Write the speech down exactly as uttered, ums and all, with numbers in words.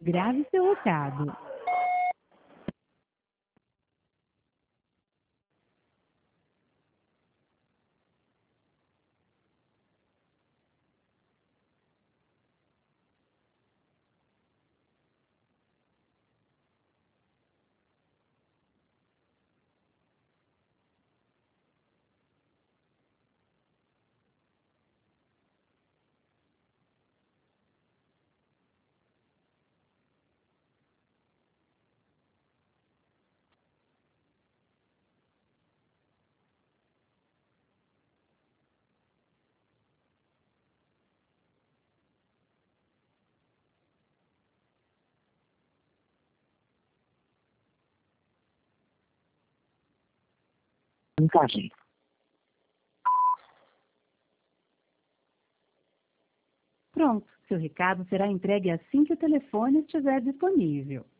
Grave seu recado. Mensagem. Pronto, seu recado será entregue assim que o telefone estiver disponível.